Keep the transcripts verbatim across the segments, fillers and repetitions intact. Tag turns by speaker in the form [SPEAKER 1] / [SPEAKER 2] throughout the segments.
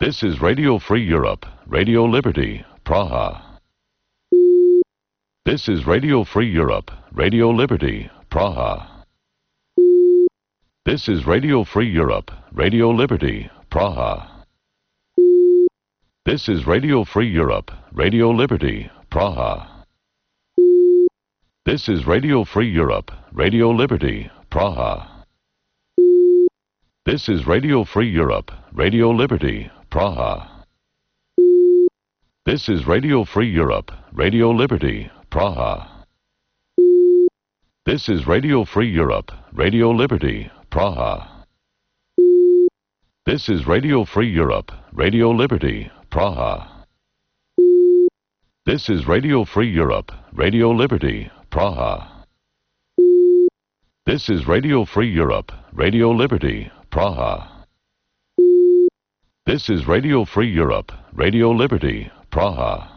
[SPEAKER 1] This is Radio Free Europe, Radio Liberty, Praha. This is Radio Free Europe, Radio Liberty, Praha. This is Radio Free Europe, Radio Liberty, Praha. This is Radio Free Europe, Radio Liberty, Praha. This is Radio Free Europe, Radio Liberty, Praha. This is Radio Free Europe, Radio Liberty, Praha. This is Radio Free Europe, Radio Liberty, Praha. This is Radio Free Europe, Radio Liberty, Praha. This is Radio Free Europe, Radio Liberty, Praha. This is Radio Free Europe, Radio Liberty, Praha. This is Radio Free Europe, Radio Liberty, Praha. This is Radio Free Europe, Radio Liberty, Praha.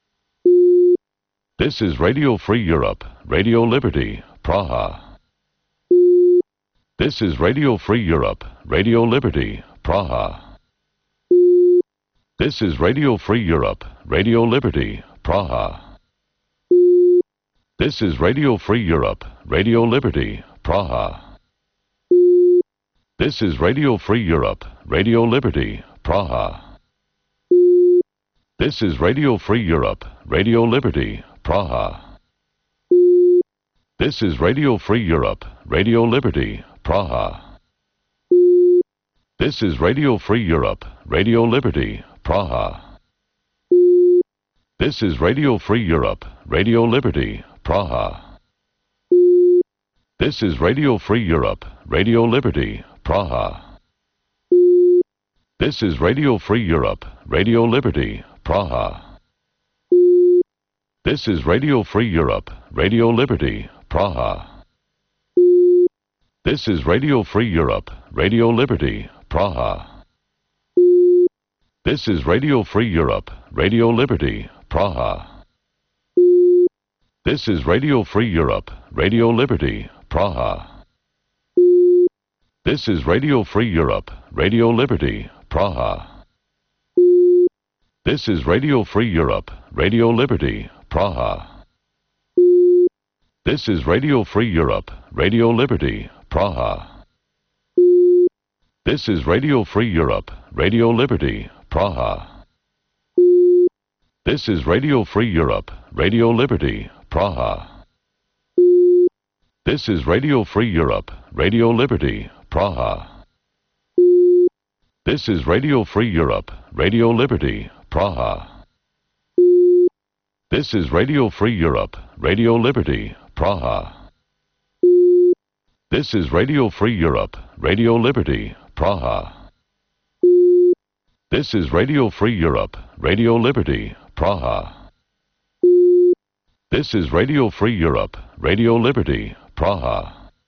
[SPEAKER 1] This is Radio Free Europe, Radio Liberty, Praha. This is Radio Free Europe, Radio Liberty, Praha. This is Radio Free Europe, Radio Liberty, Praha. This is Radio Free Europe, Radio Liberty, Praha. This is Radio Free Europe, Radio Liberty, Praha. This is Radio Free Europe, Radio Liberty, Praha. This is Radio Free Europe, Radio Liberty, Praha. This is Radio Free Europe, Radio Liberty, Praha. This is Radio Free Europe, Radio Liberty, Praha. This is Radio Free Europe, Radio Liberty, Praha. This is Radio Free Europe, Radio Liberty, Praha. This is Radio Free Europe, Radio Liberty, Praha. This is Radio Free Europe, Radio Liberty, Praha. This is Radio Free Europe, Radio Liberty, Praha. This is Radio Free Europe, Radio Liberty, Praha. This is Radio Free Europe, Radio Liberty, Praha. This is Radio Free Europe, Radio Liberty, Praha. This is Radio Free Europe, Radio Liberty, Praha. This is Radio Free Europe, Radio Liberty, Praha. This is Radio Free Europe, Radio Liberty, Praha. This is Radio Free Europe, Radio Liberty, Praha. This is Radio Free Europe, Radio Liberty, Praha. This is Radio Free Europe, Radio Liberty, Praha. This is Radio Free Europe, Radio Liberty, Praha. This is Radio Free Europe, Radio Liberty, Praha. This is Radio Free Europe, Radio Liberty, Praha.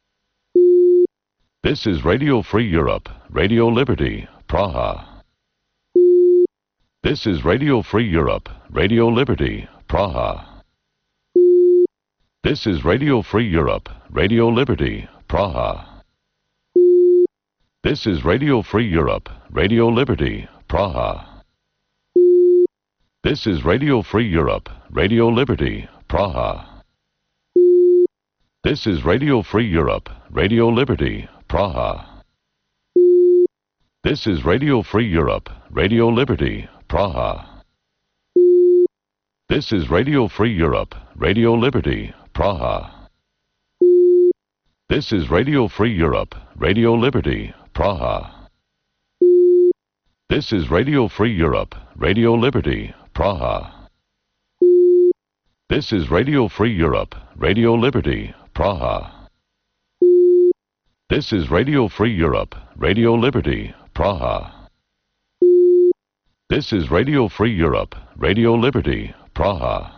[SPEAKER 1] This is Radio Free Europe, Radio Liberty, Praha. This is Radio Free Europe, Radio Liberty, Praha. This is Radio Free Europe, Radio Liberty, Praha. This is Radio Free Europe, Radio Liberty, Praha. This is Radio Free Europe, Radio Liberty, Praha. This is Radio Free Europe, Radio Liberty, Praha. This is Radio Free Europe, Radio Liberty, Praha. This is Radio Free Europe, Radio Liberty, Praha. This is Radio Free Europe, Radio Liberty, Praha. This is Radio Free Europe, Radio Liberty, Praha. This is Radio Free Europe, Radio Liberty, Praha. This is Radio Free Europe, Radio Liberty, Praha. This is Radio Free Europe, Radio Liberty, Praha.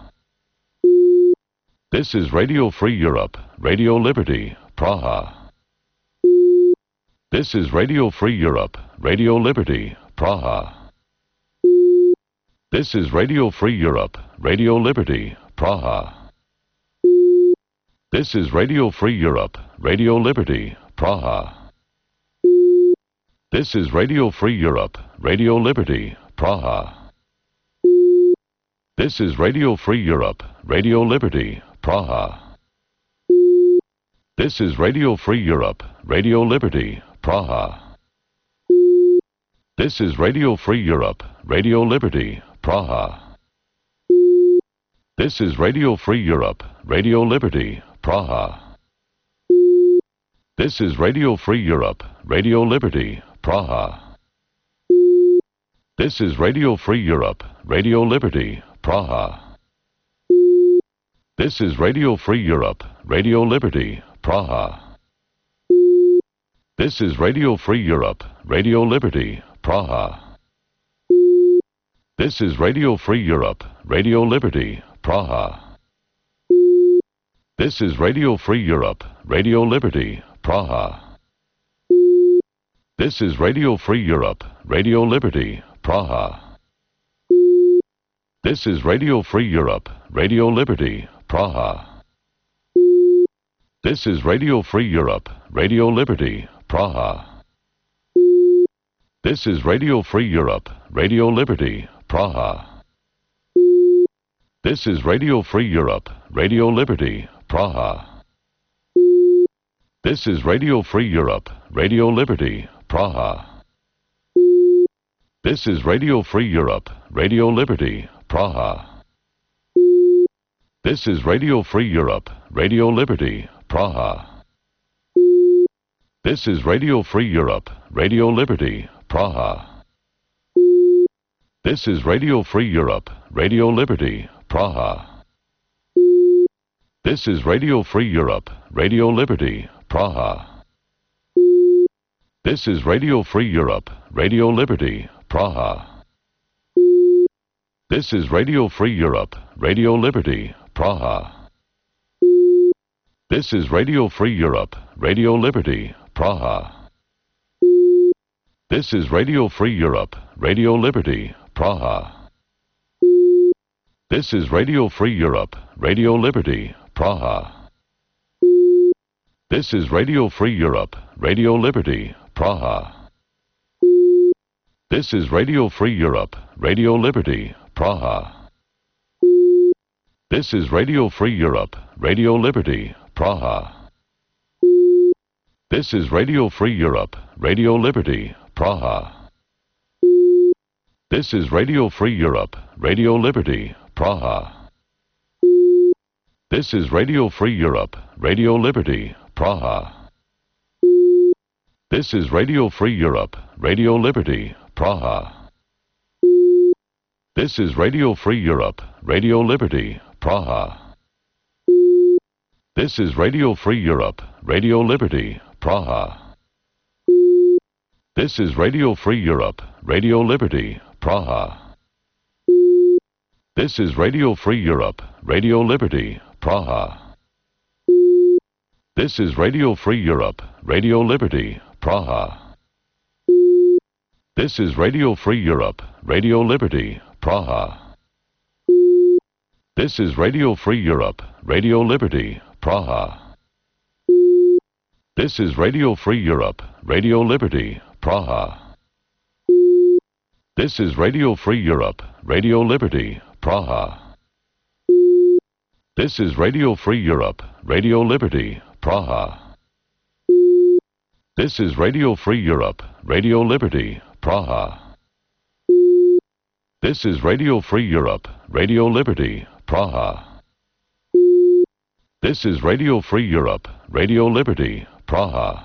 [SPEAKER 1] This is Radio Free Europe, Radio Liberty, Praha. This is Radio Free Europe, Radio Liberty, Praha. This is Radio Free Europe, Radio Liberty, Praha. This is Radio Free Europe, Radio Liberty, Praha. This is Radio Free Europe, Radio Liberty, Praha. This is Radio Free Europe, Radio Liberty, Praha. This is Radio Free Europe, Radio Liberty, Praha. This is Radio Free Europe, Radio Liberty, Praha. This is Radio Free Europe, Radio Liberty, Praha. This is Radio Free Europe, Radio Liberty, Praha. This is Radio Free Europe, Radio Liberty, Praha. This is Radio Free Europe, Radio Liberty, Praha. This is Radio Free Europe, Radio Liberty, Praha. This is Radio Free Europe, Radio Liberty, Praha. This is Radio Free Europe, Radio Liberty, Praha. This is Radio Free Europe, Radio Liberty, Praha. This is Radio Free Europe, Radio Liberty, Praha. This is Radio Free Europe, Radio Liberty, Praha. This is Radio Free Europe, Radio Liberty, Praha. This is Radio Free Europe, Radio Liberty, Praha. This is Radio Free Europe, Radio Liberty, Praha. This is Radio Free Europe, Radio Liberty, Praha. This is Radio Free Europe, Radio Liberty, Praha. This is Radio Free Europe, Radio Liberty, Praha. This is Radio Free Europe, Radio Liberty, Praha. This is Radio Free Europe, Radio Liberty, Praha. This is Radio Free Europe, Radio Liberty, Praha. This is Radio Free Europe, Radio Liberty, Praha. This is Radio Free Europe, Radio Liberty, Praha. This is Radio Free Europe, Radio Liberty, Praha. This is Radio Free Europe, Radio Liberty, Praha. This is Radio Free Europe, Radio Liberty, Praha. This is Radio Free Europe, Radio Liberty, Praha. This is Radio Free Europe, Radio Liberty, Praha. This is Radio Free Europe, Radio Liberty, Praha. This is Radio Free Europe, Radio Liberty, Praha. This is Radio Free Europe, Radio Liberty, Praha. This is Radio Free Europe, Radio Liberty, Praha. This is Radio Free Europe, Radio Liberty, Praha. This is Radio Free Europe, Radio Liberty, Praha. This is Radio Free Europe, Radio Liberty, Praha. This is Radio Free Europe, Radio Liberty, Praha. This is Radio Free Europe, Radio Liberty, Praha. This is Radio Free Europe, Radio Liberty, Praha. This is Radio Free Europe, Radio Liberty, Praha. This is Radio Free Europe, Radio Liberty, Praha. This is Radio Free Europe, Radio Liberty, Praha. This is Radio Free Europe, Radio Liberty, Praha. This is Radio Free Europe, Radio Liberty, Praha. This is Radio Free Europe, Radio Liberty, Praha. This is Radio Free Europe, Radio Liberty, Praha.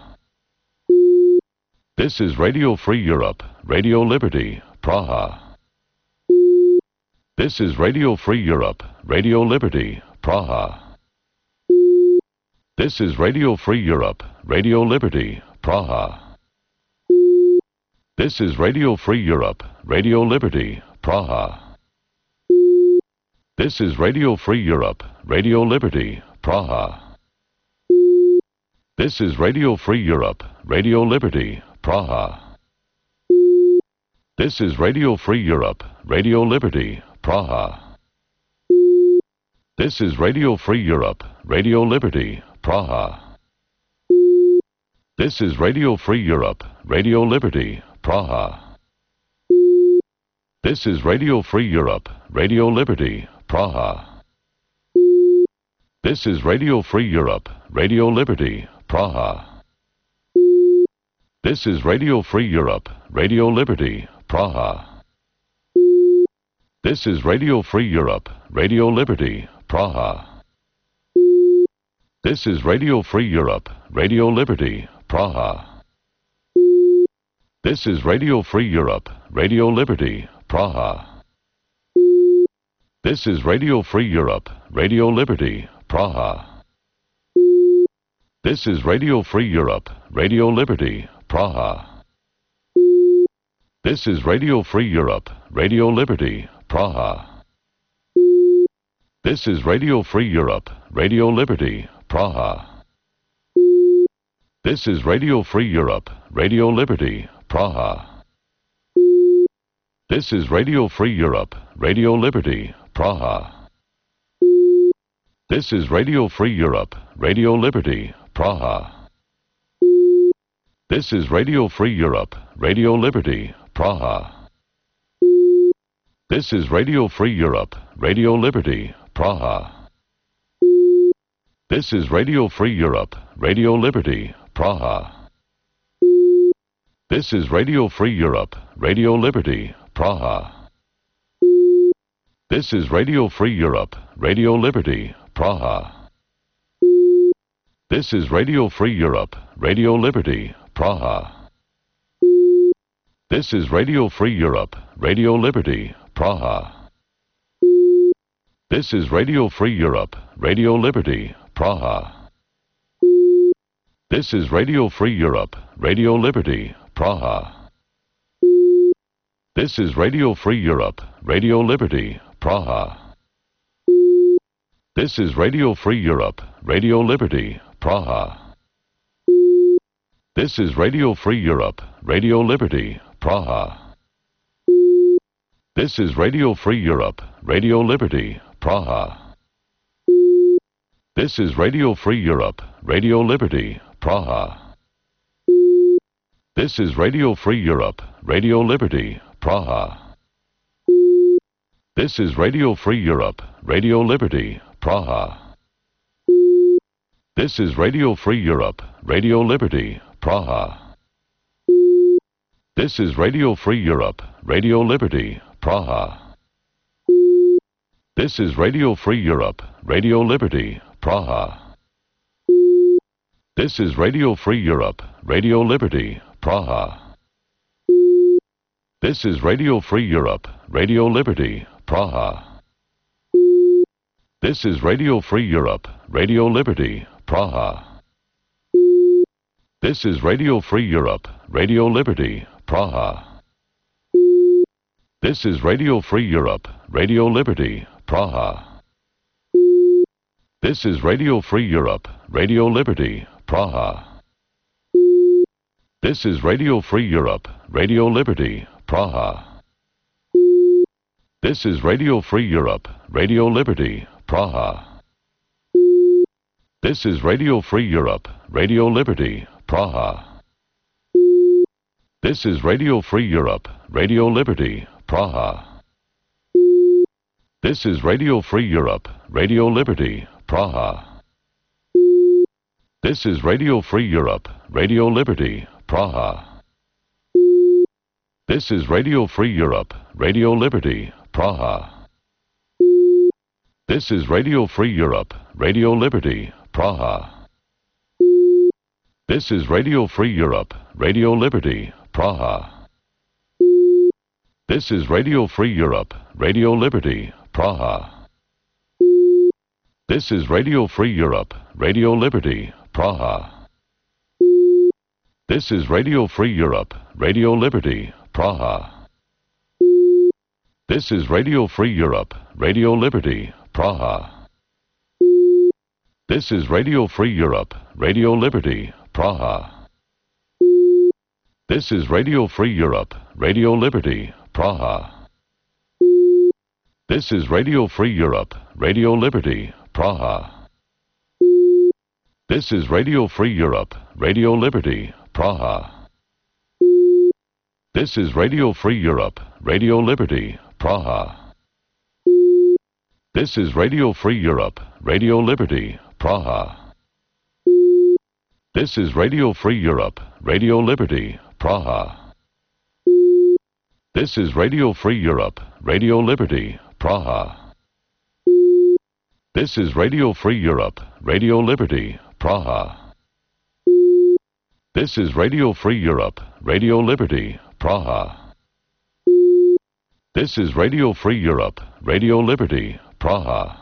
[SPEAKER 1] This is Radio Free Europe, Radio Liberty, Praha. This is Radio Free Europe, Radio Liberty, Praha. This is Radio Free Europe, Radio Liberty, Praha. This is Radio Free Europe, Radio Liberty, Praha. This is Radio Free Europe, Radio Liberty, Praha. This is Radio Free Europe, Radio Liberty, Praha. This is Radio Free Europe, Radio Liberty, Praha. This is Radio Free Europe, Radio Liberty, Praha. This is Radio Free Europe, Radio Liberty, Praha. This is Radio Free Europe, Radio Liberty, Praha. This is Radio Free Europe, Radio Liberty, Praha. This is Radio Free Europe, Radio Liberty, Praha. This is Radio Free Europe, Radio Liberty, Praha. This is Radio Free Europe, Radio Liberty, Praha. This is Radio Free Europe, Radio Liberty, Praha. This is Radio Free Europe, Radio Liberty, Praha. This is Radio Free Europe, Radio Liberty, Praha. This is Radio Free Europe, Radio Liberty, Praha. This is Radio Free Europe, Radio Liberty, Praha. This is Radio Free Europe, Radio Liberty, Praha. This is Radio Free Europe, Radio Liberty, Praha. This is Radio Free Europe, Radio Liberty, Praha. This is Radio Free Europe, Radio Liberty, Praha. This is Radio Free Europe, Radio Liberty, Praha. This is Radio Free Europe, Radio Liberty, Praha. This is Radio Free Europe, Radio Liberty, Praha. This is Radio Free Europe, Radio Liberty, Praha. This is Radio Free Europe, Radio Liberty, Praha. This is Radio Free Europe, Radio Liberty, Praha. This is Radio Free Europe, Radio Liberty, Praha. This is Radio Free Europe, Radio Liberty, Praha. This is Radio Free Europe, Radio Liberty, Praha. This is Radio Free Europe, Radio Liberty, Praha. This is Radio Free Europe, Radio Liberty, Praha. This is Radio Free Europe, Radio Liberty, Praha. This is Radio Free Europe, Radio Liberty, Praha. This is Radio Free Europe, Radio Liberty, Praha. This is Radio Free Europe, Radio Liberty, Praha. This is Radio Free Europe, Radio Liberty, Praha. This is Radio Free Europe, Radio Liberty, Praha. This is Radio Free Europe, Radio Liberty, Praha. This is Radio Free Europe, Radio Liberty, Praha. This is Radio Free Europe, Radio Liberty, Praha. This is Radio Free Europe, Radio Liberty, Praha. This is Radio Free Europe, Radio Liberty, Praha. This is Radio Free Europe, Radio Liberty, Praha. This is Radio Free Europe, Radio Liberty, Praha. This is Radio Free Europe, Radio Liberty, Praha. This is Radio Free Europe, Radio Liberty, Praha. This is Radio Free Europe, Radio Liberty, Praha. This is Radio Free Europe, Radio Liberty, Praha. This is Radio Free Europe, Radio Liberty, Praha. This is Radio Free Europe, Radio Liberty, Praha. This is Radio Free Europe, Radio Liberty, Praha. This is Radio Free Europe, Radio Liberty, Praha. This is Radio Free Europe, Radio Liberty, Praha. This is Radio Free Europe, Radio Liberty, Praha. This is Radio Free Europe, Radio Liberty, Praha. This is Radio Free Europe, Radio Liberty, Praha. This is Radio Free Europe, Radio Liberty, Praha. This is Radio Free Europe, Radio Liberty, Praha. This is Radio Free Europe, Radio Liberty, Praha. This is Radio Free Europe, Radio Liberty, Praha. This is Radio Free Europe, Radio Liberty, Praha. This is Radio Free Europe, Radio Liberty, Praha. This is Radio Free Europe, Radio Liberty, Praha. This is Radio Free Europe, Radio Liberty, Praha. This is Radio Free Europe, Radio Liberty, Praha. This is Radio Free Europe, Radio Liberty, Praha. This is Radio Free Europe, Radio Liberty, Praha. This is Radio Free Europe, Radio Liberty, Praha.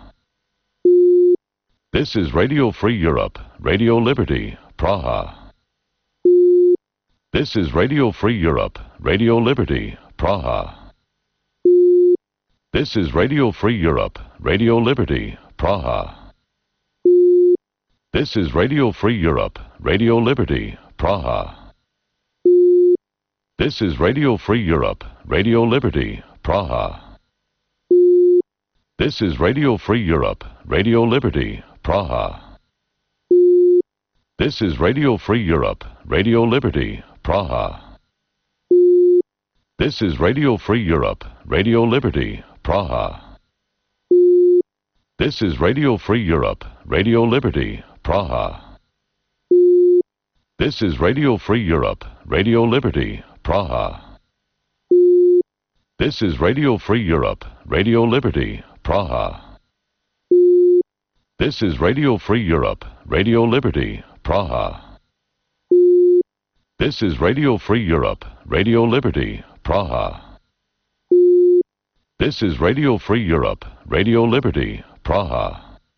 [SPEAKER 1] This is Radio Free Europe, Radio Liberty, Praha. This is Radio Free Europe, Radio Liberty, Praha. This is Radio Free Europe, Radio Liberty, Praha. This is Radio Free Europe, Radio Liberty, Praha. This is Radio Free Europe, Radio Liberty, Praha. This is Radio Free Europe, Radio Liberty, Praha. This is Radio Free Europe, Radio Liberty, Praha. This is Radio Free Europe, Radio Liberty, Praha. This is Radio Free Europe, Radio Liberty, Praha. This is Radio Free Europe, Radio Liberty, Praha. This is Radio Free Europe, Radio Liberty, Praha. This is Radio Free Europe, Radio Liberty, Praha. This is Radio Free Europe, Radio Liberty, Praha. This is Radio Free Europe, Radio Liberty, Praha.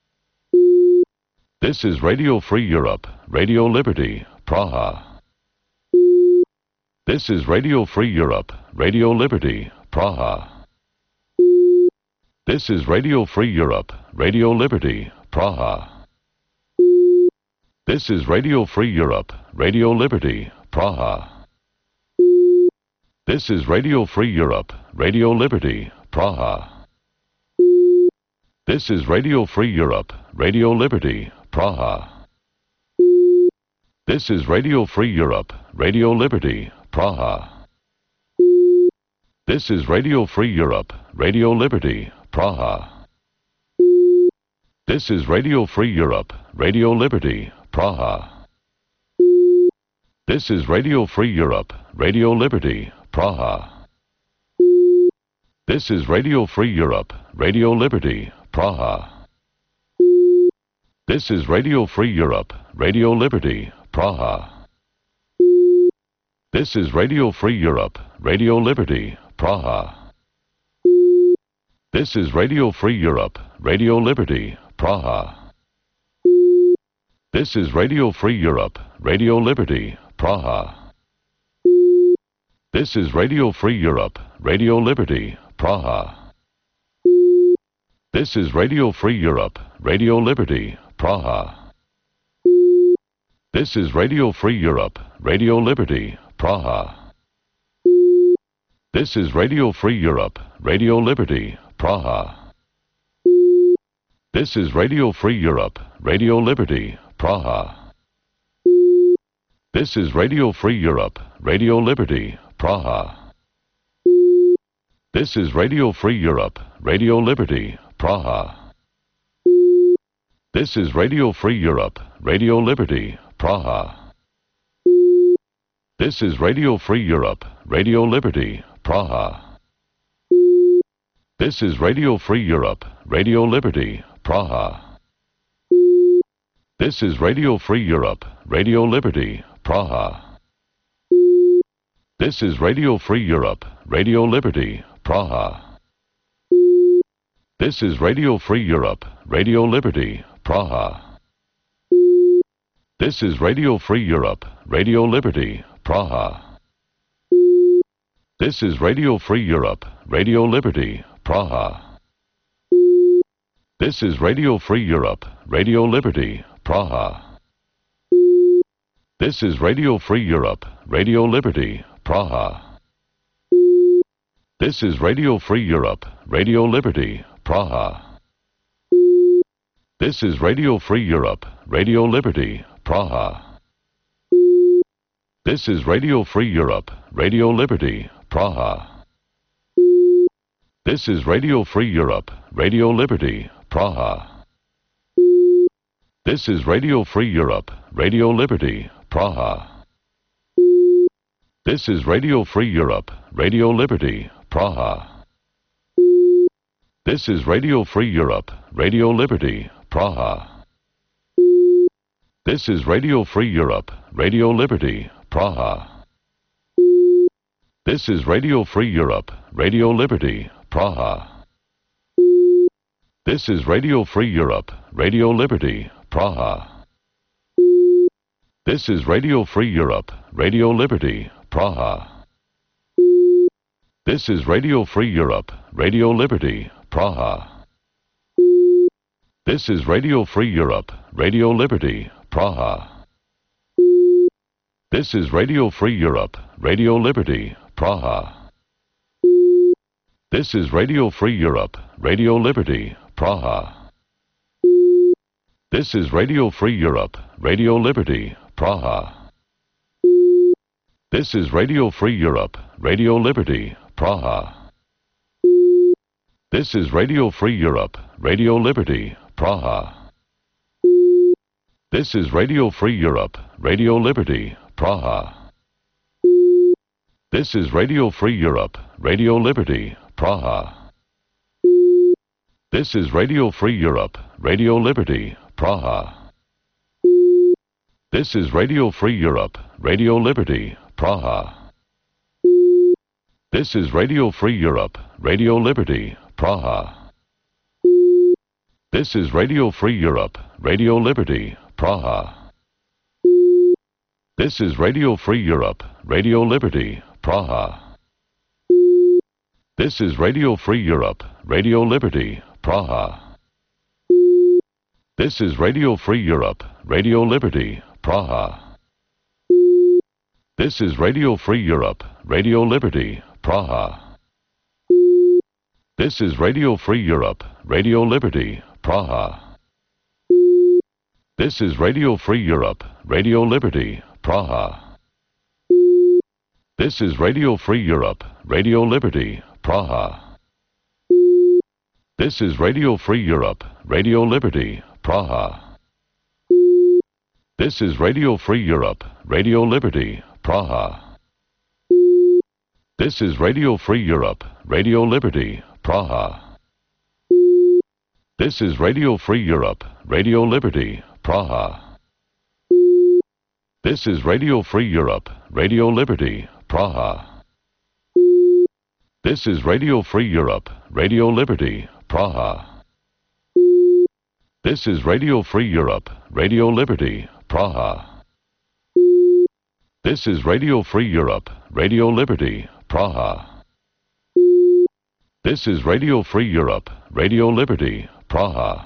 [SPEAKER 1] This is Radio Free Europe, Radio Liberty, Praha. This is Radio Free Europe, Radio Liberty, Praha. This is Radio Free Europe, Radio Liberty, Praha. This is Radio Free Europe, Radio Liberty, Praha. This is Radio Free Europe, Radio Liberty, Praha. This is Radio Free Europe, Radio Liberty, Praha. This is Radio Free Europe, Radio Liberty, Praha. This is Radio Free Europe, Radio Liberty, Praha. This is Radio Free Europe, Radio Liberty, Praha. This is Radio Free Europe, Radio Liberty, Praha. This is Radio Free Europe, Radio Liberty, Praha. This is Radio Free Europe, Radio Liberty, Praha. This is Radio Free Europe, Radio Liberty, Praha. This is Radio Free Europe, Radio Liberty, Praha. This is Radio Free Europe, Radio Liberty, Praha. This is Radio Free Europe, Radio Liberty, Praha. This is Radio Free Europe, Radio Liberty, Praha. This is Radio Free Europe, Radio Liberty, Praha. This is Radio Free Europe, Radio Liberty, Praha. This is Radio Free Europe, Radio Liberty, Praha. This is Radio Free Europe, Radio Liberty, Praha. This is Radio Free Europe, Radio Liberty, Praha. This is Radio Free Europe, Radio Liberty, Praha. This is Radio Free Europe, Radio Liberty, Praha. This is Radio Free Europe, Radio Liberty, Praha. This is Radio Free Europe, Radio Liberty, Praha. This is Radio Free Europe, Radio Liberty, Praha. This is Radio Free Europe, Radio Liberty, Praha. This is Radio Free Europe, Radio Liberty, Praha. This is Radio Free Europe, Radio Liberty, Praha. This is Radio Free Europe, Radio Liberty, Praha. This is Radio Free Europe, Radio Liberty, Praha. This is Radio Free Europe, Radio Liberty, Praha. This is Radio Free Europe, Radio Liberty, Praha. This is Radio Free Europe, Radio Liberty, Praha. This is Radio Free Europe, Radio Liberty, Praha. This is Radio Free Europe, Radio Liberty, Praha. This is Radio Free Europe, Radio Liberty, Praha. This is Radio Free Europe, Radio Liberty, Praha. This is Radio Free Europe, Radio Liberty, Praha. This is Radio Free Europe, Radio Liberty, Praha. This is Radio Free Europe, Radio Liberty, Praha. This is Radio Free Europe, Radio Liberty, Praha. This is Radio Free Europe, Radio Liberty, Praha. This is Radio Free Europe, Radio Liberty, Praha. This is Radio Free Europe, Radio Liberty, Praha. This is Radio Free Europe, Radio Liberty, Praha. This is Radio Free Europe, Radio Liberty, Praha. This is Radio Free Europe, Radio Liberty, Praha. This is Radio Free Europe, Radio Liberty, Praha. This is Radio Free Europe, Radio Liberty, Praha. This is Radio Free Europe, Radio Liberty, Praha. This is Radio Free Europe, Radio Liberty, Praha. This is Radio Free Europe, Radio Liberty, Praha. This is Radio Free Europe, Radio Liberty, Praha. This is Radio Free Europe, Radio Liberty, Praha. This is Radio Free Europe, Radio Liberty, Praha. This is Radio Free Europe, Radio Liberty, Praha. This is Radio Free Europe, Radio Liberty, Praha. This is Radio Free Europe, Radio Liberty, Praha. This is Radio Free Europe, Radio Liberty, Praha. This is Radio Free Europe, Radio Liberty, Praha. This is Radio Free Europe, Radio Liberty, Praha. This is Radio Free Europe, Radio Liberty, Praha. This is Radio Free Europe, Radio Liberty, Praha. This is Radio Free Europe, Radio Liberty, Praha. This is Radio Free Europe, Radio Liberty, Praha. This is Radio Free Europe, Radio Liberty, Praha. This is Radio Free Europe, Radio Liberty, Praha. This is Radio Free Europe, Radio Liberty, Praha. This is Radio Free Europe, Radio Liberty, Praha. This is Radio Free Europe, Radio Liberty, Praha.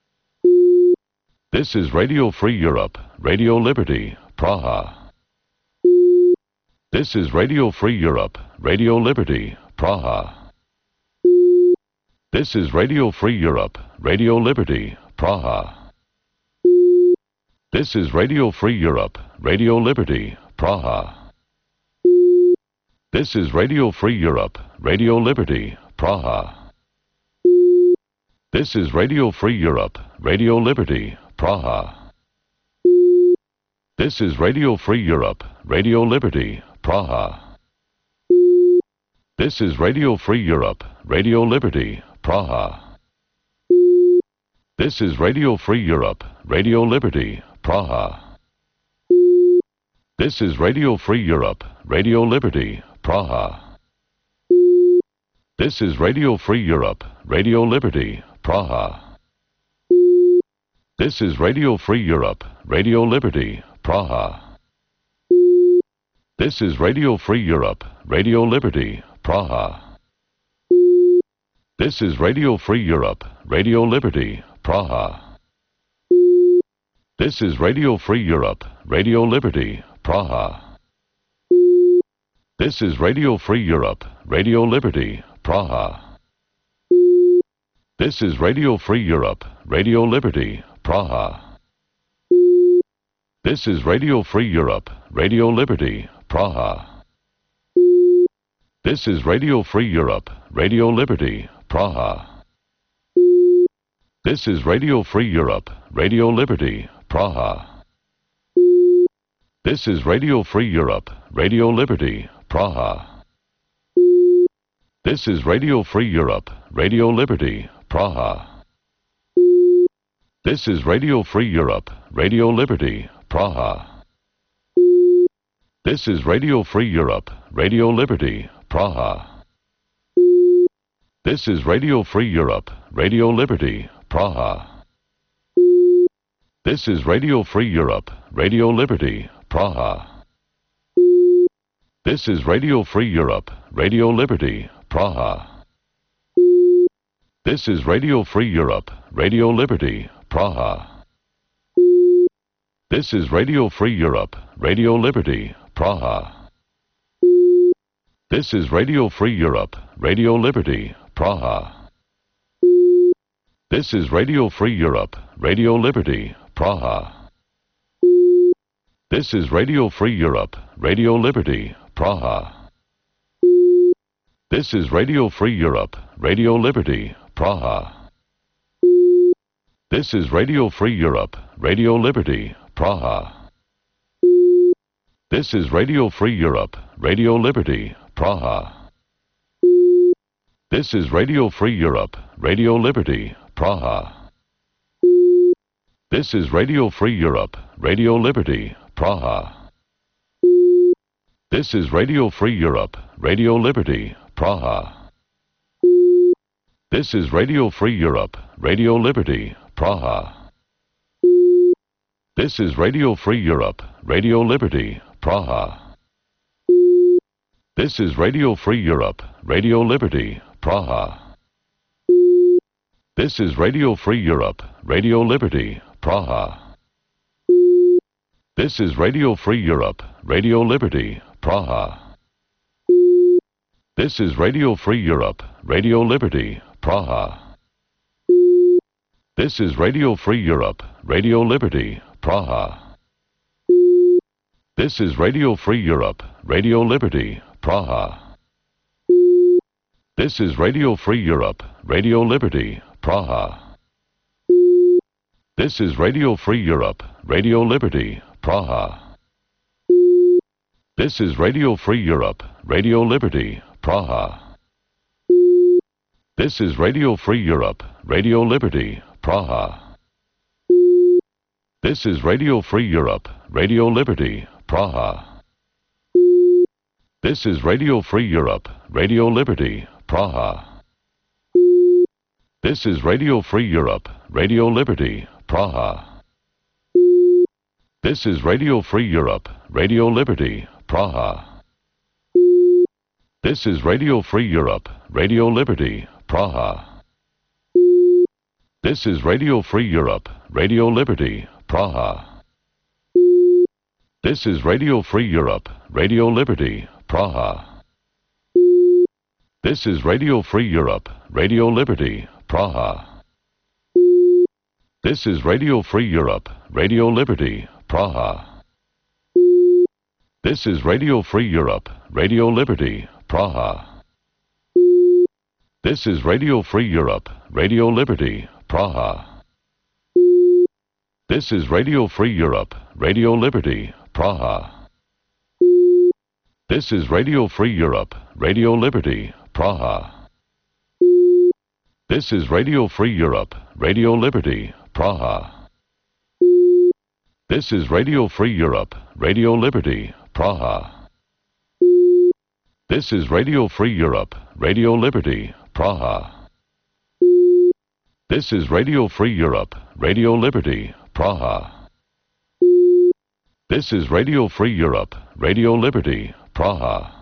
[SPEAKER 1] This is Radio Free Europe, Radio Liberty, Praha. This is Radio Free Europe, Radio Liberty, Praha. This is Radio Free Europe, Radio Liberty, Praha. This is Radio Free Europe, Radio Liberty, Praha. This is Radio Free Europe, Radio Liberty, Praha. This is Radio Free Europe, Radio Liberty, Praha. This is Radio Free Europe, Radio Liberty, Praha. This is Radio Free Europe, Radio Liberty, Praha. This is Radio Free Europe, Radio Liberty, Praha. This is Radio Free Europe, Radio Liberty, Praha. This is Radio Free Europe, Radio Liberty, Praha. This is Radio Free Europe, Radio Liberty, Praha. This is Radio Free Europe, Radio Liberty, Praha. This is Radio Free Europe, Radio Liberty, Praha. This is Radio Free Europe, Radio Liberty, Praha. This is Radio Free Europe, Radio Liberty, Praha. This is Radio Free Europe, Radio Liberty, Praha. This is Radio Free Europe, Radio Liberty, Praha. This is Radio Free Europe, Radio Liberty, Praha. This is Radio Free Europe, Radio Liberty, Praha. This is Radio Free Europe, Radio Liberty, Praha. This is Radio Free Europe, Radio Liberty, Praha. This is Radio Free Europe, Radio Liberty, Praha. This is Radio Free Europe, Radio Liberty, Praha. This is Radio Free Europe, Radio Liberty, Praha. This is Radio Free Europe, Radio Liberty, Praha. This is Radio Free Europe, Radio Liberty, Praha. This is Radio Free Europe, Radio Liberty, Praha. This is Radio Free Europe, Radio Liberty, Praha. This is Radio Free Europe, Radio Liberty, Praha. This is Radio Free Europe, Radio Liberty, Praha. This is Radio Free Europe, Radio Liberty, Praha. This is Radio Free Europe, Radio Liberty, Praha. This is Radio Free Europe, Radio Liberty, Praha. This is Radio Free Europe, Radio Liberty, Praha. This is Radio Free Europe, Radio Liberty, Praha. This is Radio Free Europe, Radio Liberty, Praha. This is Radio Free Europe, Radio Liberty, Praha. This is Radio Free Europe, Radio Liberty, Praha. This is Radio Free Europe, Radio Liberty, Praha. This is Radio Free Europe, Radio Liberty, Praha. This is Radio Free Europe, Radio Liberty, Praha. This is Radio Free Europe, Radio Liberty, Praha. This is Radio Free Europe, Radio Liberty, Praha. This is Radio Free Europe, Radio Liberty, Praha. This is Radio Free Europe, Radio Liberty, Praha. This is Radio Free Europe, Radio Liberty, Praha. This is Radio Free Europe, Radio Liberty, Praha. This is Radio Free Europe, Radio Liberty, Praha. This is Radio Free Europe, Radio Liberty, Praha. This is Radio Free Europe, Radio Liberty, Praha. This is Radio Free Europe, Radio Liberty, Praha. This is Radio Free Europe, Radio Liberty, Praha. This is Radio Free Europe, Radio Liberty, Praha. This is Radio Free Europe, Radio Liberty, Praha. This is Radio Free Europe, Radio Liberty, Praha. This is Radio Free Europe, Radio Liberty, Praha. This is Radio Free Europe, Radio Liberty, Praha. This is Radio Free Europe, Radio Liberty, Praha. This is Radio Free Europe, Radio Liberty, Praha. This is Radio Free Europe, Radio Liberty, Praha. This is Radio Free Europe, Radio Liberty, Praha. This is Radio Free Europe, Radio Liberty, Praha. This is Radio Free Europe, Radio Liberty, Praha. This is Radio Free Europe, Radio Liberty, Praha. This is Radio Free Europe, Radio Liberty, Praha. This is Radio Free Europe, Radio Liberty, Praha. This is Radio Free Europe, Radio Liberty, Praha.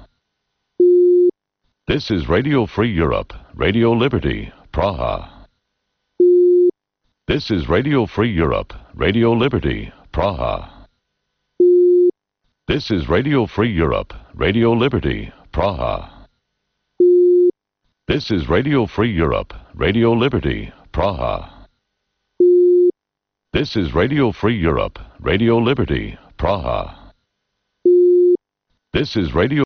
[SPEAKER 1] This is Radio Free Europe, Radio Liberty, Praha. This is Radio Free Europe, Radio Liberty, Praha. This is Radio Free Europe, Radio Liberty, Praha. This is Radio Free Europe, Radio Liberty, Praha. This is Radio Free Europe, Radio Liberty, Praha. This is Radio